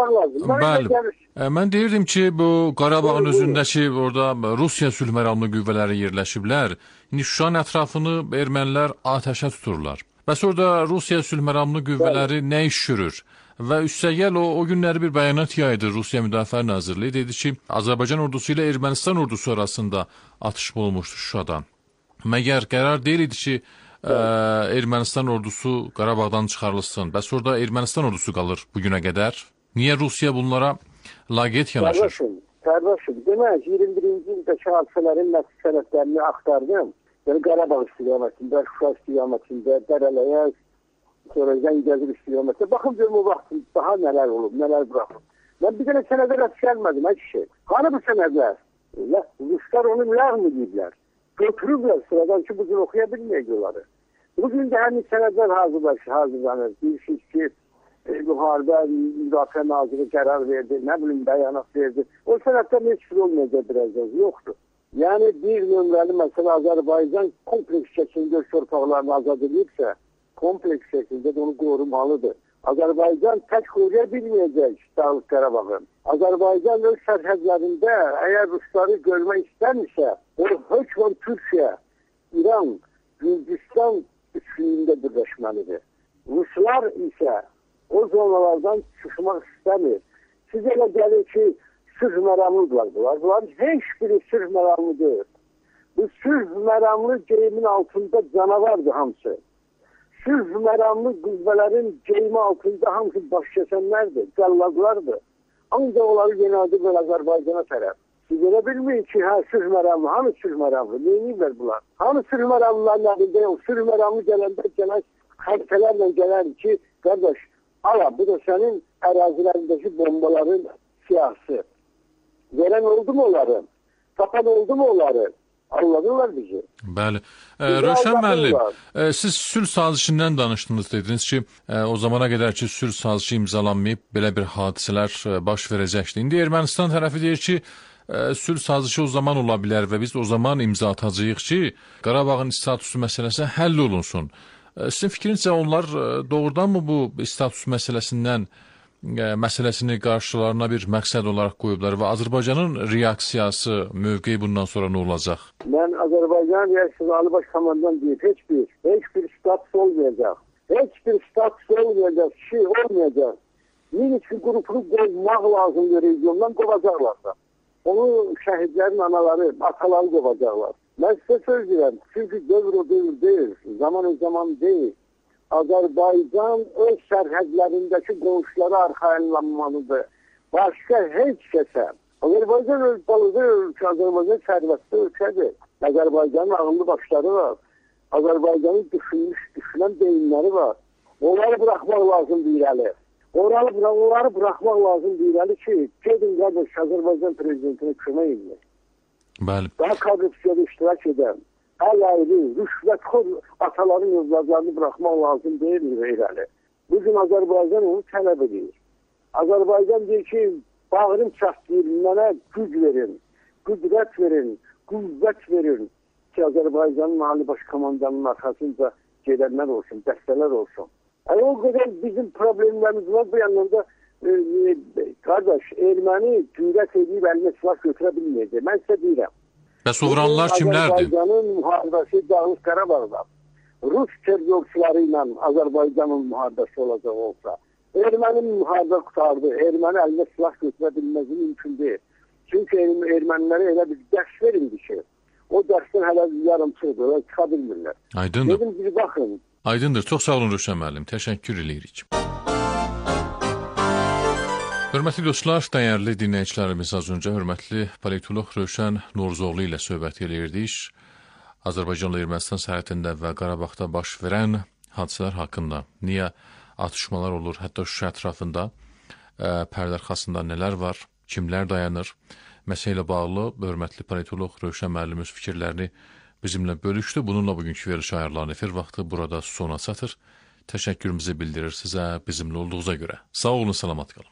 Bəli, mən deyirdim ki, bu Qarabağın özündəki orada Rusiya sülh məramlı qüvvələri yerləşiblər. İndi Şuşanın ətrafını ermənilər atəşə tuturlar. Bəs orada Rusiya sülh məramlı qüvvələri nə iş görür? Və üstəgəl o, o günləri bir bəyanat yaydı Rusiya Müdafiə Nazirliyi. Dedi ki, Azərbaycan ordusu ilə Ermənistan ordusu arasında atışma olmuşdu Şuşadan. Məgər qərar deyil idi ki, ə, Ermənistan ordusu Qarabağdan çıxarılsın. Bəs orada Ermənistan ordusu qalır bugünə qədər. Niyə Rusiya bunlara laqeyd yanaşır? Qardaşım, qardaşım, demək iyirmi birinci ildəki hadisələrin nəticələrini axtardım. Yəni Qarabağ istiqamətində, Şuşa istiqamətində, Dərələyə, sonra Zəngəzur istiqamətində. Baxın görüm o vaxt daha nələr olub, nələr bıraxıb. Mən bir dənə sənədə rast gəlmədim, hər şey. Hanı bu sənədlər? Ruslar onu ləğm ediblər. Götürürlər sıradan ki, bugün oxuya bilməyək onları. Bugün də həmin sənədlər hazırlaşır, hazırlanır. Bilirsiniz ki, e, müharibə Müdafiə Naziri qərar verdi, nə bilim bəyanat verdi. O sənədlər heç bir olmayacaq birazdan, yoxdur. Yəni bir nömrəli məsələ Azərbaycan kompleks şəkildə torpaqlarını azad edibsə, kompleks şəkildə onu qorumalıdır. Azərbaycan tək qoruya bilməyəcək Dağlıq Qarabağı. Azərbaycan öz sərhədlərində əgər Rusları görmək istərmirsə, o hökmən Türkiyə, İran, Gürcistan üçlüyündə birləşməlidir. Ruslar isə o zonalardan çıxmaq istəmir. Siz elə gəlir ki, sülh məramlıdırlar bunlar. Bunların heç biri sülh məramlıdır. Bu sülh məramlı geyimin altında canavardır hamısı. Sülh məramlı qüvvələrin geyimi altında hamısı baş kəsənlərdir, cəlladlardır. Ancaq onları yönəldir Azərbaycana tərəf. Siz elə bilməyin ki, hə, sülh məramlı, hamı sülh məramlı, neyinirlər bunlar? Hamı sülh məramlıların əlində yox, sülh məramlı gələndə gələn xəritələrlə gələr ki, qardaş, ala, bu da sənin ərazilərindəki bombaların siyasi. Verən oldu mu onların? Tapan oldu mu onları? Anladırlar bizi. Bəli. E, Rövşən müəllim, e, siz sülh sazişindən danışdınız, dediniz ki, e, o zamana qədər ki, sülh sazişi imzalanmayıb, belə bir hadisələr e, baş verəcəkdir. İndi Ermənistan tərəfi deyir ki, e, sülh sazişi o zaman ola bilər və biz o zaman imza atacağıq ki, Qarabağın statusu məsələsi həll olunsun. E, sizin fikrincə onlar e, doğrudan mı bu status məsələsindən məsələsini qarşılarına bir məqsəd olaraq qoyublar və Azərbaycanın reaksiyası, mövqeyi bundan sonra nə olacaq? Mən Azərbaycan reaksiyası Ali Baş Komandan deyib, heç bir, heç bir status olmayacaq. Heç bir status olmayacaq, şey olmayacaq. Minski qrupunu qovmaq lazımdır regiondan, qovacaqlarsa. Onu şəhidlərin anaları, ataları qovacaqlar. Mən sizə söz deyirəm, çünki dövr o dövr deyil, zaman o zaman deyil. Azərbaycan öz sərhədlərindəki qonşuları arxayınlanmalıdır. Başqa heç kəsə. Azərbaycan öz balığı ölkə, Azərbaycan sərvətli ölkədir. Azərbaycanın ağıllı başları var. Azərbaycanın düşünmüş, düşünən beyinləri var. Onları buraxmaq lazımdır irəli. Onları, onları buraxmaq lazımdır irəli ki, gedin qardaş Azərbaycan prezidentinə kömək edin. Bəli. Daha korrupsiyada iştirak edən, əlaylı, rüşvətxor ataların övladlarını buraxmaq lazım deyil irəli. Bugün Azərbaycan onu tələb edir. Azərbaycan deyir ki, bağırım çatlayır, mənə güc verin, qüdrət verin, qüvvət verin ki, Azərbaycanın Ali Baş Komandanının arxasınca gedənlər olsun, dəstələr olsun. Yəni, o qədər bizim problemlərimiz var, bu yandan da e, e, qardaş, erməni cürət edib əlinə silah götürə bilməyəcək. Mən sizə deyirəm. Bəs uğranlar kimlərdir? Azərbaycanın müharibəsi Dağlıq Qarabağda Rus terrorçuları ilə Azərbaycanın müharibəsi olacaq olsa, ermənin müharibə qutardı, erməni əlinə silah götürə bilməsi mümkün deyil. Çünki ermənilərə elə bir dərs verildi ki, o dərsdən hələ yarımçıdır, çıxa bilmirlər. Aydındır. Dedim ki, baxın. Aydındır. Çox sağ olun Rövşən müəllim. Təşəkkür edirik. Hörmətli dostlar, dəyərli dinləyicilərimiz, az öncə hörmətli politolog Rövşən Noruzoğlu ilə söhbət edirdik. Azərbaycanla Ermənistan sərhədində və Qarabağda baş verən hadisələr haqqında, niyə atışmalar olur, hətta Şuşa ətrafında, ə, pərdə arxasında nələr var, kimlər dayanır, məsələ ilə bağlı hörmətli politolog Rövşən müəllim öz fikirlərini bizimlə bölüşdü. Bununla bugünkü veriliş ayarlarının efir vaxtı burada sona çatır. Təşəkkürümüzü bildirir sizə bizimlə olduğunuza görə. Sağ olun, salamat qalın.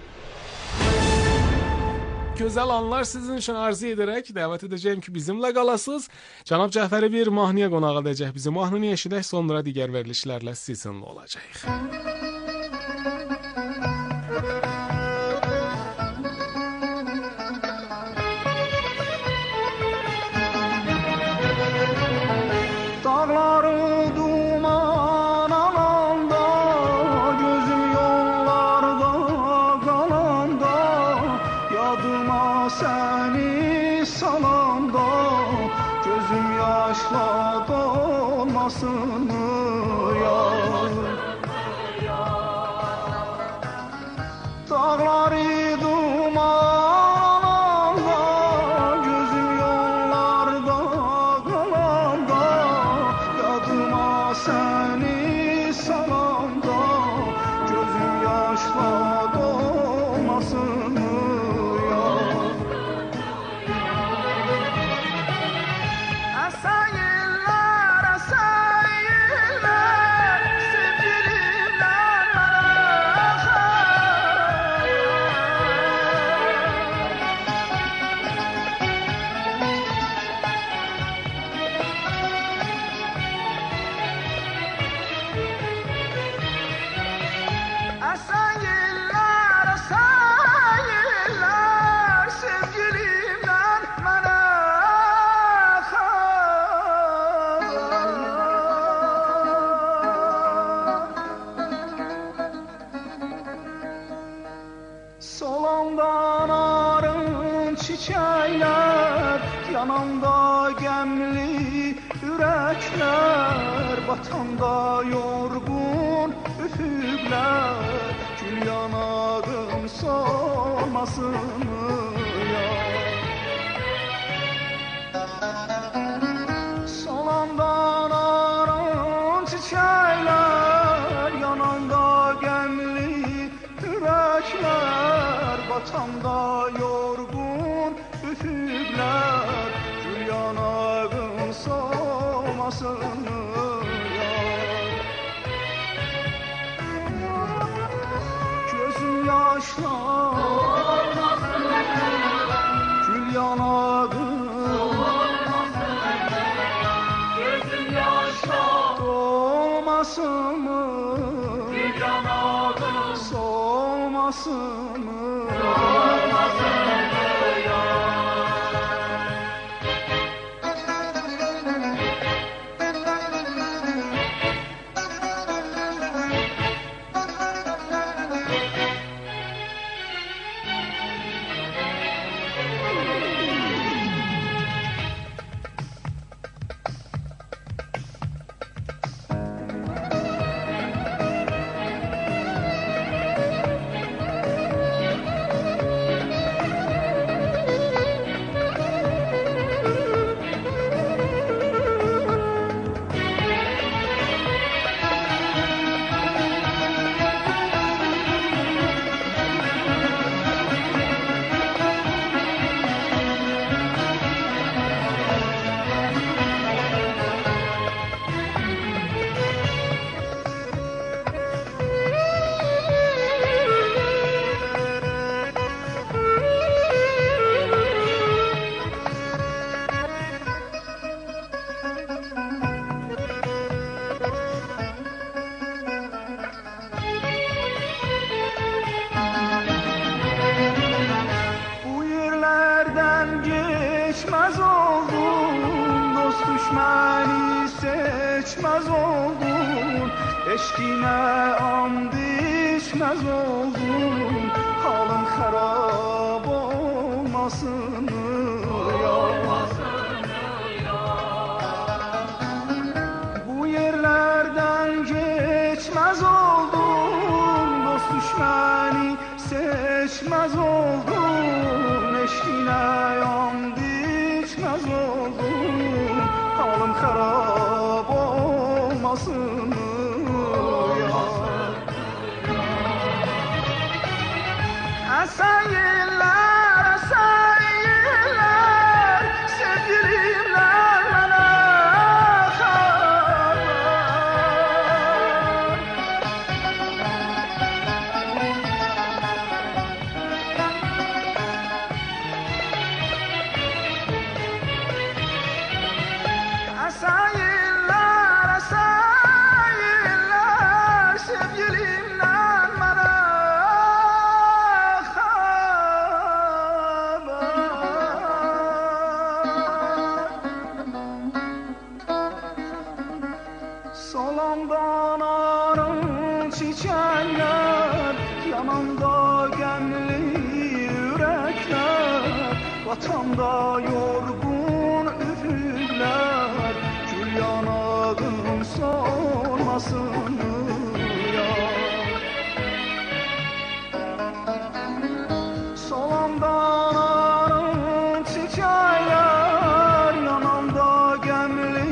Gözəl anlar sizin üçün arzu edərək dəvət edəcəyim ki, bizimlə qalasınız. Cənab Cəfəri bir mahnıya qonaq edəcək bizi. Mahnını eşidək, sonra digər verilişlərlə sizinlə olacaq. gemli ürəklər, batanda yorgun üfüqlər, gül yanağım solmasın ya. Solandan aran çiçəklər, yananda gemli ürəklər, batanda yorgun üfüqlər, gül yanağım solmasın ya. Gözüm yaşla gül yanağım solmasın mı? Gül yanağım solmasın mı? Solmasın mı ya? Geçmez oldun, dost düşmeni seçmez oldun, eşkine and içmez oldun, halın harap olmasın ya. Bu yerlerden geçmez oldun, dost düşmeni seçmez oldun, eşkine and içmez oldun, halım harap olmasın ya. Esen yıllar, esen yıllar, sevgilimler bana haber. Esen yıllar, esen yıllar, sevgilimden bana haber. Solandan arın çiçekler, yanında gemli yürekler, vatanda yorgun üfüqlər, gül yanağım solmasın ya. Solandan arın çiçekler, yanında gemli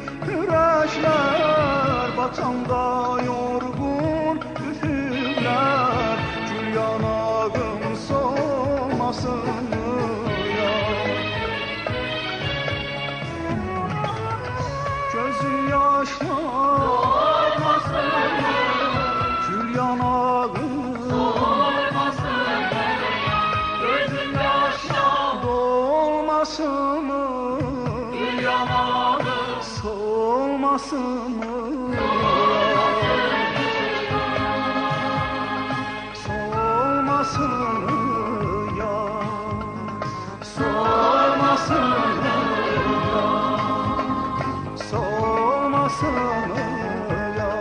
ürəklər, batanda yorgun üfüqlər, gül yanağım solmasın ya. Gözüm yaşla dolmasın, gül yanağım solmasın ya. Gözüm yaşla dolmasın mı? Gül yanağım solmasın mı? Solmasın mı ya? Solmasın mı ya? Solmasın mı ya?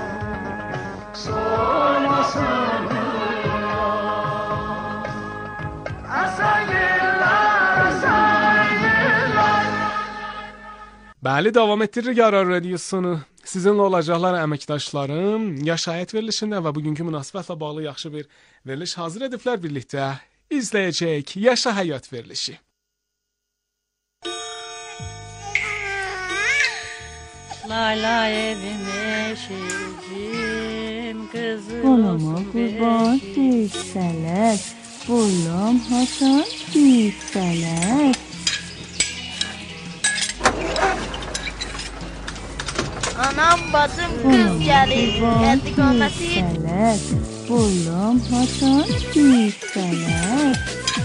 Solmasın mı ya? Esen yıllar, esen yıllar, Bəli, davam etdiririk Aran Radiosunu. Sizinlə olacaqlar əməkdaşlarım Yaşayət verilişində və bugünkü münasibətlə bağlı yaxşı bir veriliş hazır ediblər, birlikdə izləyəcək Yaşa Həyat verilişi. Layla evim eşicim kızım Balama kurban yüksələr, boylam haçan yüksələr. Anam bacım kız gəlir, gəldi qoməsi yüksələr, boylam haçan yüksələr.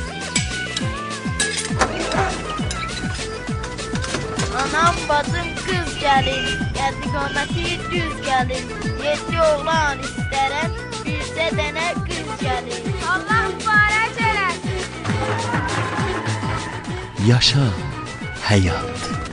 Anam bacım kız gəlir, gəldi qoməsi düz gəlir. Yedi oğlan istərəm, bircə dənə qız gəlir. Allah mübarək eləsin. Yaşa həyat.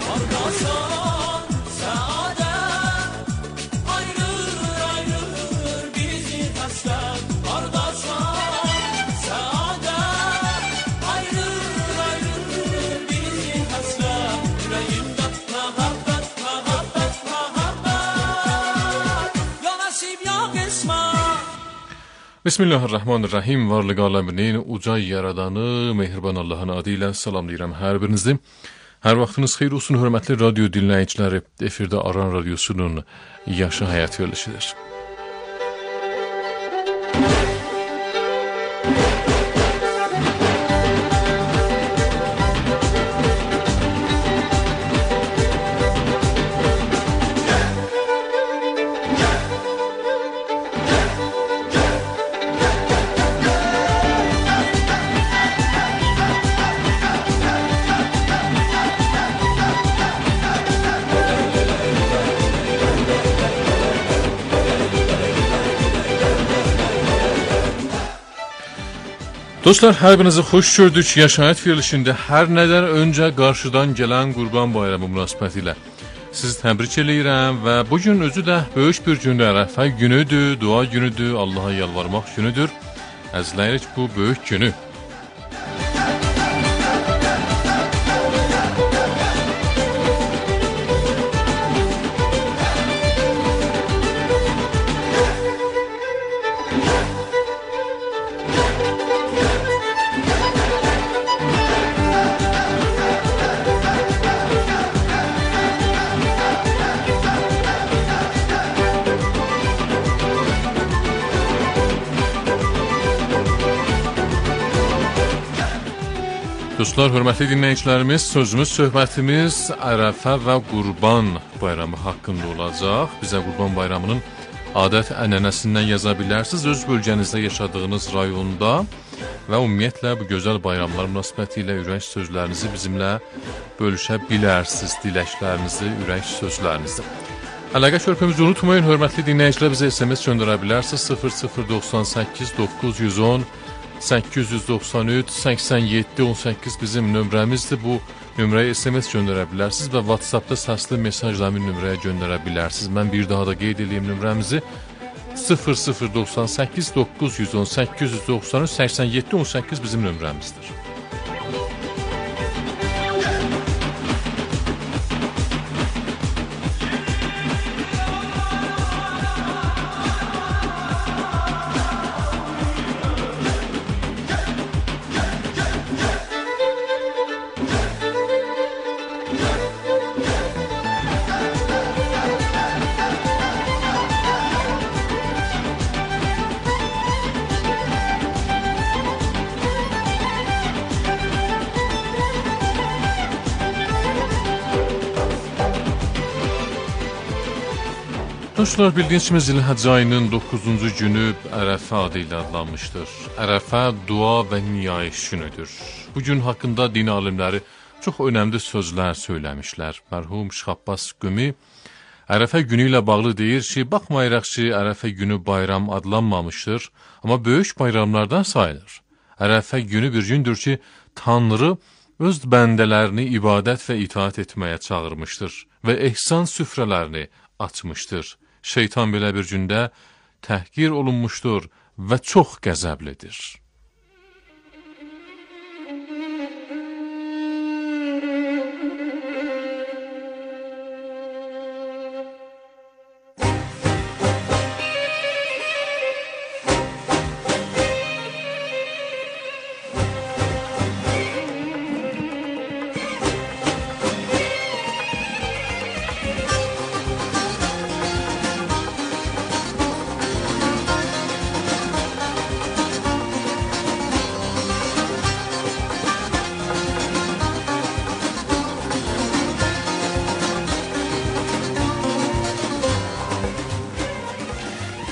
Bismillahirrahmanirrahim. Varlıq aləminin uca yaradanı, mehriban Allahın adı ilə salamlayıram hər birinizi. Hər vaxtınız xeyir olsun, hörmətli radio dinləyiciləri. Efirdə Aran Radiosunun Yaşa Həyat verilişidir. Dostlar, hər birinizi xoş gördük. Yaşayət verilişində hər nədən öncə qarşıdan gələn Qurban Bayramı münasibəti ilə sizi təbrik eləyirəm və bugün özü də böyük bir gündür. Ərəfə günüdür, dua günüdür, Allaha yalvarmaq günüdür. Əzləyirik bu böyük günü. Dostlar, hörmətli dinləyicilərimiz, sözümüz, söhbətimiz Ərəfə və Qurban Bayramı haqqında olacaq. Bizə Qurban Bayramının adət-ənənəsindən yaza bilərsiniz. Öz bölgənizdə yaşadığınız rayonda və ümumiyyətlə bu gözəl bayramlar münasibəti ilə ürək sözlərinizi bizimlə bölüşə bilərsiniz. Diləklərinizi, ürək sözlərinizi. Əlaqə körpümüzü unutmayın, hörmətli dinləyicilər, bizə S M S göndərə bilərsiniz. sıfır sıfır doxsan səkkiz doqquz yüz on səkkiz yüz doxsan üç səksən yeddi on səkkiz bizim nömrəmizdir. Bu nömrəyə S M S göndərə bilərsiniz və WhatsAppda səsli mesajla bir nömrəyə göndərə bilərsiniz. Mən bir daha da qeyd edeyim nömrəmizi. sıfır sıfır doxsan səkkiz doqquz yüz on səkkiz yüz doxsan üç səksən yeddi on səkkiz bizim nömrəmizdir. Dostlar, bildiyiniz kimi Zilhəcc ayının doqquzuncu günü Ərəfə adı ilə adlanmışdır. Ərəfə dua və niyayiş günüdür. Bu gün haqqında din alimləri çox önəmli sözlər söyləmişlər. Mərhum Şeyx Abbas Qumi Ərəfə günü ilə bağlı deyir ki, baxmayaraq ki, Ərəfə günü bayram adlanmamışdır, amma böyük bayramlardan sayılır. Ərəfə günü bir gündür ki, Tanrı öz bəndələrini ibadət və itaat etməyə çağırmışdır və ehsan süfrələrini açmışdır. Şeytan belə bir gündə təhqir olunmuşdur və çox qəzəblidir.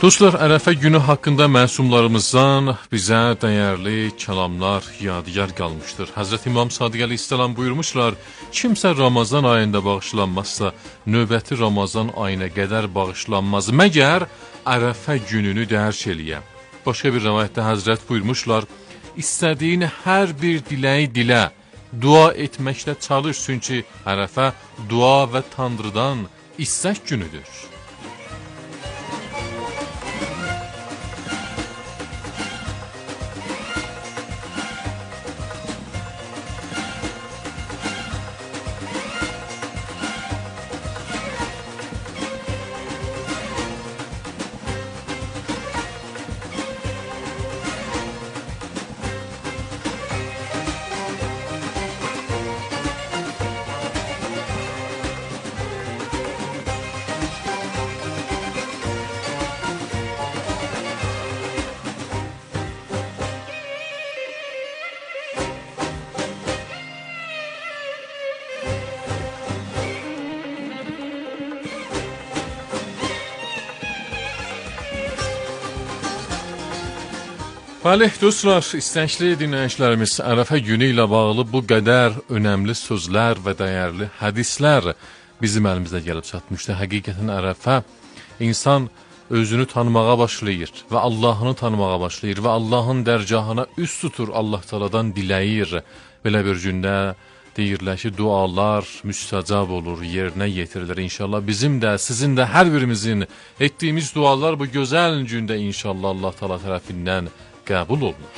Dostlar, Ərəfə günü haqqında məsumlarımızdan bizə dəyərli kəlamlar yadigar qalmışdır. Həzrət İmam Sadiq əleyhissalam buyurmuşlar, kimsə Ramazan ayında bağışlanmazsa, növbəti Ramazan ayına qədər bağışlanmaz, məgər Ərəfə gününü dərk eləyə. Başqa bir rəvayətdə Həzrət buyurmuşlar, istədiyin hər bir diləyi dilə, dua etməklə çalış, çünki Ərəfə dua və Tanrıdan istək günüdür. Bəli, dostlar, istəkli dinləyicilərimiz, Ərəfə günü ilə bağlı bu qədər önəmli sözlər və dəyərli hədislər bizim əlimizdə gəlib çatmışdı. Həqiqətən Ərəfə insan özünü tanımağa başlayır və Allahını tanımağa başlayır və Allahın dərgahına üst tutur, Allah Teala'dan diləyir. Belə bir gündə deyirlər ki, dualar müstəcab olur, yerinə yetirilir inşallah. Bizim də, sizin də, hər birimizin etdiyimiz dualar bu gözəl gündə inşallah Allah Teala tərəfindən qəbul olunur.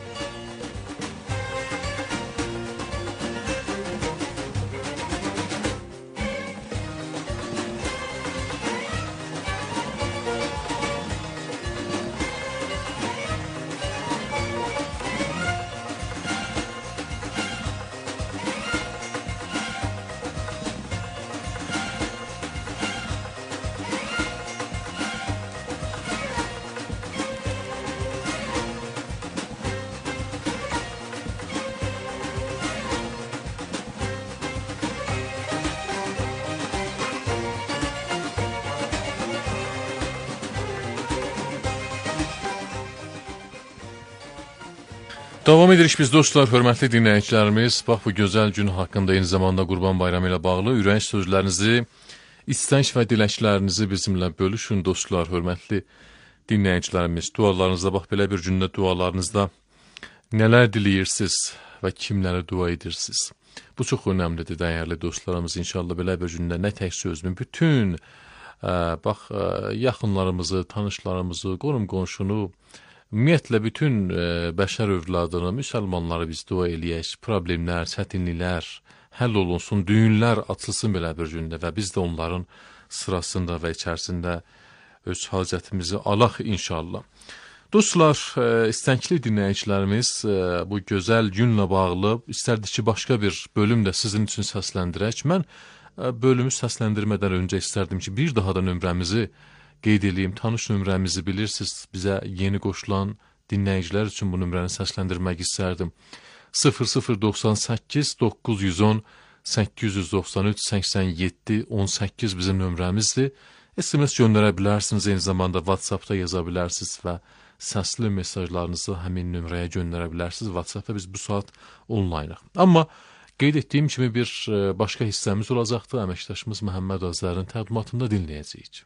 Davam edirik biz dostlar, hörmətli dinləyicilərimiz. Bax, bu gözəl gün haqqında, eyni zamanda Qurban Bayramı ilə bağlı ürək sözlərinizi, istək və diləklərinizi bizimlə bölüşün dostlar, hörmətli dinləyicilərimiz. Dualarınızda, bax, belə bir gündə dualarınızda nələr diləyirsiniz və kimlərə dua edirsiniz? Bu çox önəmlidir, dəyərli dostlarımız. İnşallah belə bir gündə nə tək sözümün, bütün ə, bax, ə, yaxınlarımızı, tanışlarımızı, qorum qonşunu, ümumiyyətlə, bütün e, bəşər övladını, müsəlmanları biz dua eləyək, problemlər, çətinliklər həll olunsun, düyünlər açılsın belə bir gündə və biz də onların sırasında və içərisində öz hacətimizi alaq inşallah. Dostlar, e, istəkli dinləyicilərimiz e, bu gözəl günlə bağlı istərdik ki, başqa bir bölüm də sizin üçün səsləndirək. Mən e, bölümü səsləndirmədən öncə istərdim ki, bir daha da nömrəmizi qeyd edeyim, tanış nömrəmizi bilirsiniz, bizə yeni qoşulan dinləyicilər üçün bu nömrəni səsləndirmək istərdim. sıfır sıfır doxsan səkkiz doqquz yüz on səkkiz yüz doxsan üç səksən yeddi on səkkiz bizim nömrəmizdir. S M S göndərə bilərsiniz, eyni zamanda WhatsAppda yaza bilərsiniz və səsli mesajlarınızı həmin nömrəyə göndərə bilərsiniz. WhatsAppda biz bu saat onlaynıq. Amma qeyd etdiyim kimi bir başqa hissəmiz olacaqdır. Əməkdaşımız Məhəmməd Azərin təqdimatında dinləyəcəyik.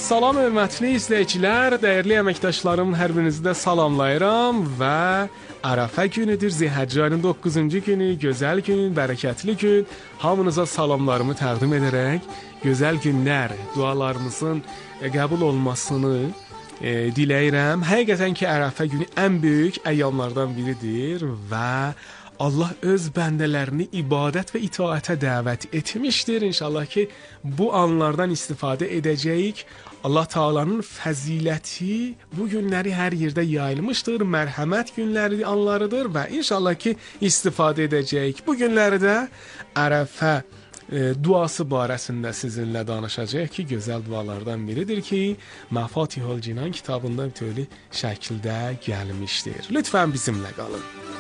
Salam hörmətli izləyicilər, dəyərli əməkdaşlarım, hər birinizi də salamlayıram və Ərəfə günüdür, Zilhəcc ayının doqquzuncu günü, gözəl gün, bərəkətli gün. Hamınıza salamlarımı təqdim edərək gözəl günlər, dualarımızın qəbul olmasını e, diləyirəm. Həqiqətən ki, Ərəfə günü ən böyük əyyamlardan biridir və Allah öz bəndələrini ibadət və itaətə dəvət etmişdir. İnşallah ki, bu anlardan istifadə edəcəyik. Allah Taala'nın fəziləti bu günləri hər yerdə yayılmışdır. Mərhəmət günləri anlarıdır və inşallah ki, istifadə edəcəyik. Bu günləri də Ərəfə e, duası barəsində sizinlə danışacağıq ki, gözəl dualardan biridir ki, Məfatihul Cinan kitabında bütövlü şəkildə gəlmişdir. Lütfən bizimlə qalın.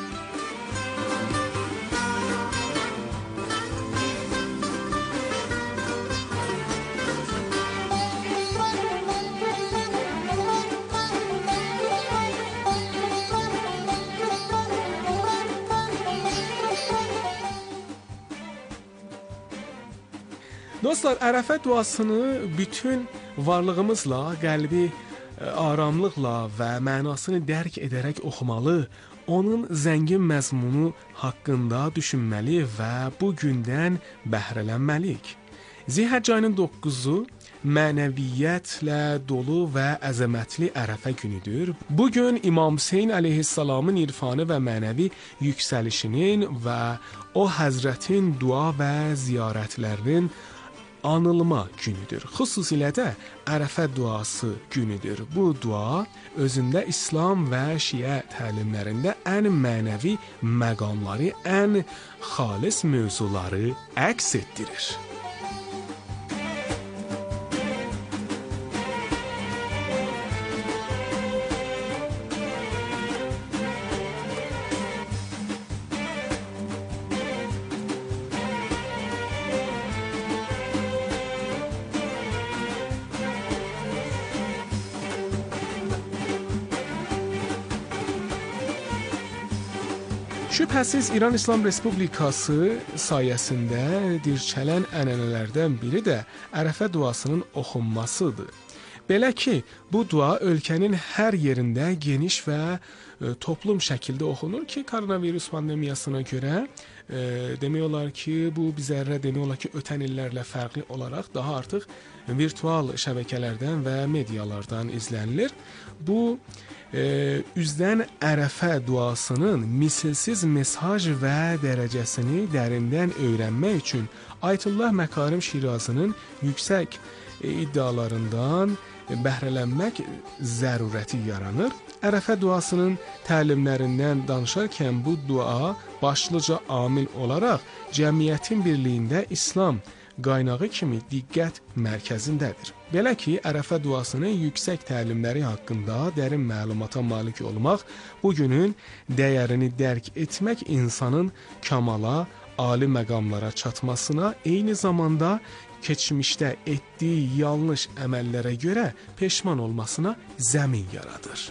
Dostlar, Ərəfə duasını bütün varlığımızla, qəlbi aramlıqla və mənasını dərk edərək oxumalı, onun zəngin məzmunu haqqında düşünməli və bu gündən bəhrələnməliyik. Zilhəcc ayının doqquzu mənəviyyətlə dolu və əzəmətli Ərəfə günüdür. Bu gün İmam Hüseyn əleyhissalamın irfanı və mənəvi yüksəlişinin və o həzrətin dua və ziyarətlərinin anılma günüdür. Xüsusilə də Ərəfə duası günüdür. Bu dua özündə İslam və Şiə təlimlərində ən mənəvi məqamları, ən xalis mövzuları əks etdirir. Şübhəsiz İran İslam Respublikası sayəsində dirçələn ənənələrdən biri də Ərəfə duasının oxunmasıdır. Belə ki, bu dua ölkənin hər yerində geniş və e, toplum şəkildə oxunur ki, koronavirus pandemiyasına görə e, demək olar ki, bu bizərlə demək olar ki, ötən illərlə fərqli olaraq daha artıq virtual şəbəkələrdən və medialardan izlənilir. Bu e, üzdən Ərəfə duasının misilsiz mesaj və dərəcəsini dərindən öyrənmək üçün Ayətullah Məkarim Şirazinin yüksək e, iddialarından bəhrələnmək zərurəti yaranır. Ərəfə duasının təlimlərindən danışarkən bu dua başlıca amil olaraq cəmiyyətin birliyində İslam qaynağı kimi diqqət mərkəzindədir. Belə ki, Ərəfə duasının yüksək təlimləri haqqında dərin məlumata malik olmaq, bu günün dəyərini dərk etmək insanın kamala, ali məqamlara çatmasına, eyni zamanda keçmişdə etdiyi yanlış əməllərə görə peşman olmasına zəmin yaradır.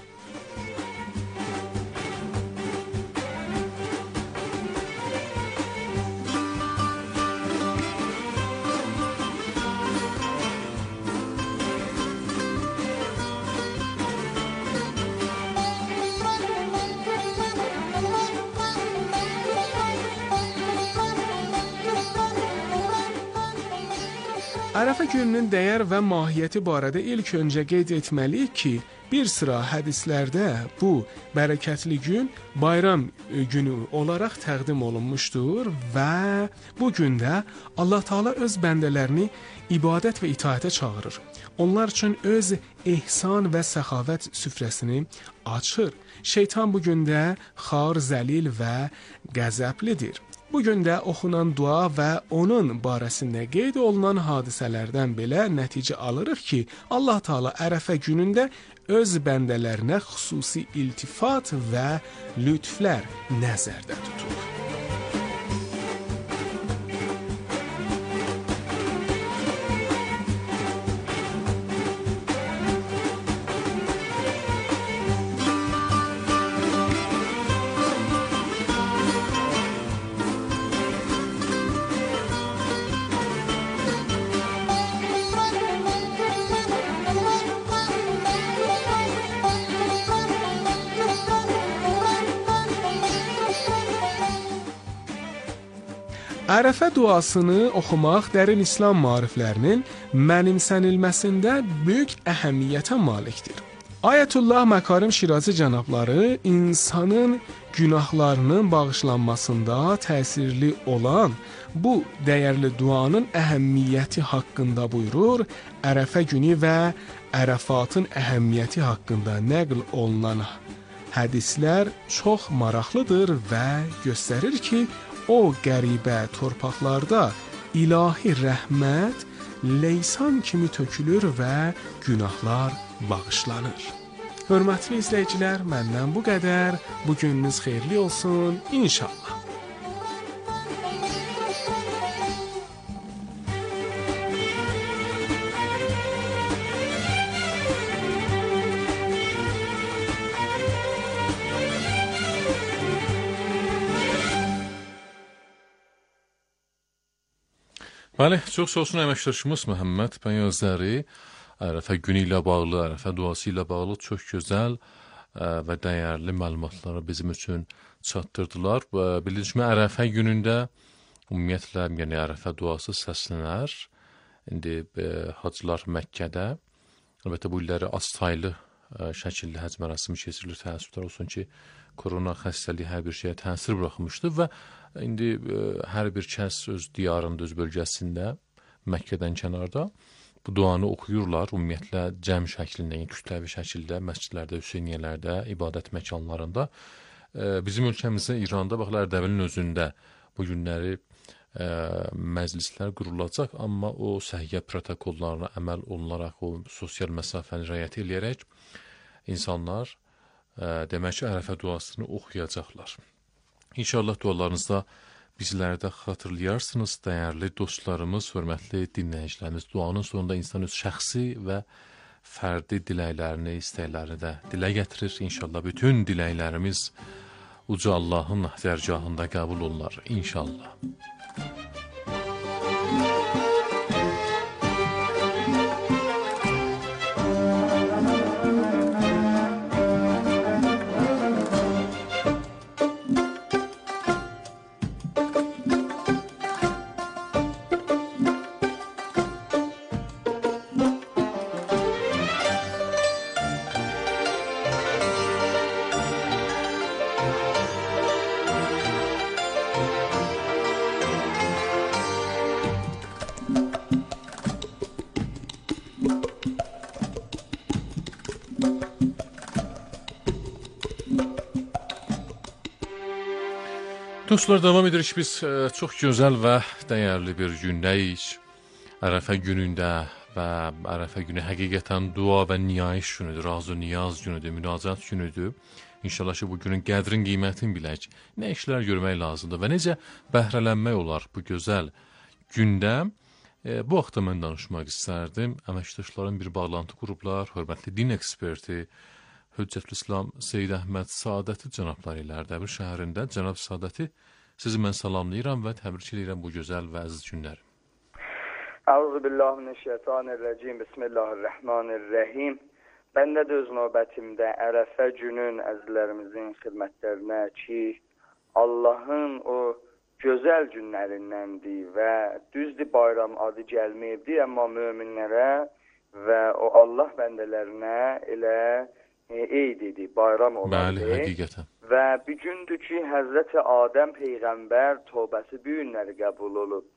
Ərəfə gününün dəyər və mahiyyəti barədə ilk öncə qeyd etməliyik ki, bir sıra hədislərdə bu bərəkətli gün bayram günü olaraq təqdim olunmuşdur və bu gündə Allah Taala öz bəndələrini ibadət və itaətə çağırır. Onlar üçün öz ehsan və səxavət süfrəsini açır. Şeytan bu gündə xar, zəlil və qəzəblidir. Bu gündə oxunan dua və onun barəsində qeyd olunan hadisələrdən belə nəticə alırıq ki, Allah Taala Ərəfə günündə öz bəndələrinə xüsusi iltifat və lütflər nəzərdə tutur. Ərəfə duasını oxumaq dərin İslam maariflərinin mənimsənilməsində böyük əhəmiyyətə malikdir. Ayətullah Məkarim Şirazi cənabları insanın günahlarının bağışlanmasında təsirli olan bu dəyərli duanın əhəmiyyəti haqqında buyurur. Ərəfə günü və Ərəfatın əhəmiyyəti haqqında nəql olunan hədislər çox maraqlıdır və göstərir ki, o qəribə torpaqlarda ilahi rəhmət leysan kimi tökülür və günahlar bağışlanır. Hörmətli izləyicilər, məndən bu qədər. Bu gününüz xeyirli olsun, inşallah. Bəli, çox sağ olsun əməkdaşımız Məhəmməd Bənyazəri Ərəfə günü ilə bağlı, Ərəfə duası ilə bağlı çox gözəl və dəyərli məlumatları bizim üçün çatdırdılar. Bildiyiniz kimi Ərəfə günündə ümumiyyətlə, yəni Ərəfə duası səslənər. İndi hacılar Məkkədə, əlbəttə bu illəri azsaylı şəkildə həcc mərasimi keçirilir, təəssüflər olsun ki, korona xəstəliyi hər bir şeyə təsir buraxmışdı və indi hər bir kəs öz diyarında, öz bölgəsində, Məkkədən kənarda bu duanı oxuyurlar. Ümumiyyətlə cəm şəklində, yəni kütləvi şəkildə, məscidlərdə, hüseyniyələrdə, ibadət məkanlarında. Bizim ölkəmizdə, İranda, baxılar Ərdəbilin özündə bu günləri ə, məclislər qurulacaq, amma o səhiyyə protokollarına əməl olunaraq, o sosial məsafəni riayət edərək insanlar ə, demək ki, Ərəfə duasını oxuyacaqlar. İnşallah dualarınızda bizləri də xatırlayarsınız, dəyərli dostlarımız, hörmətli dinləyicilərimiz. Duanın sonunda insan öz şəxsi və fərdi diləklərini, istəklərini də dilə gətirir. İnşallah bütün diləklərimiz uca Allahın dərgahında qəbul olunur. İnşallah. Dostlar, davam edirik. Biz ə, çox gözəl və dəyərli bir gündəyik. Ərəfə günündə və Ərəfə günü həqiqətən dua və niyayiş günüdür, razı niyaz günüdür, münacat günüdür. İnşallah ki, bu günün qədrin, qiymətini bilək, nə işlər görmək lazımdır və necə bəhrələnmək olar bu gözəl gündə. E, bu haqda mən danışmaq istərdim. Əməkdaşların bir bağlantı qurublar, hörmətli din eksperti, Hüccətül İslam Seyyid Əhməd Saadəti cənabları ilə Ərdəbil şəhərində. Cənab Saadəti, sizi mən salamlayıram və təbrik edirəm bu gözəl və əziz günləri. Əuzubillahimineşşeytanirracim. Bismillahirrahmanirrahim. Mən də öz növbətimdə Ərəfə günün əzizlərimizin xidmətlərinə ki, Allahın o gözəl günlərindəndir və düzdür bayram adı gəlməyibdir, amma möminlərə və o Allah bəndələrinə elə eyd idi, bayram olardı. Bəli, həqiqətən. Və bir gündür ki, Həzrəti Adəm Peyğəmbər tövbəsi bu günləri qəbul olub.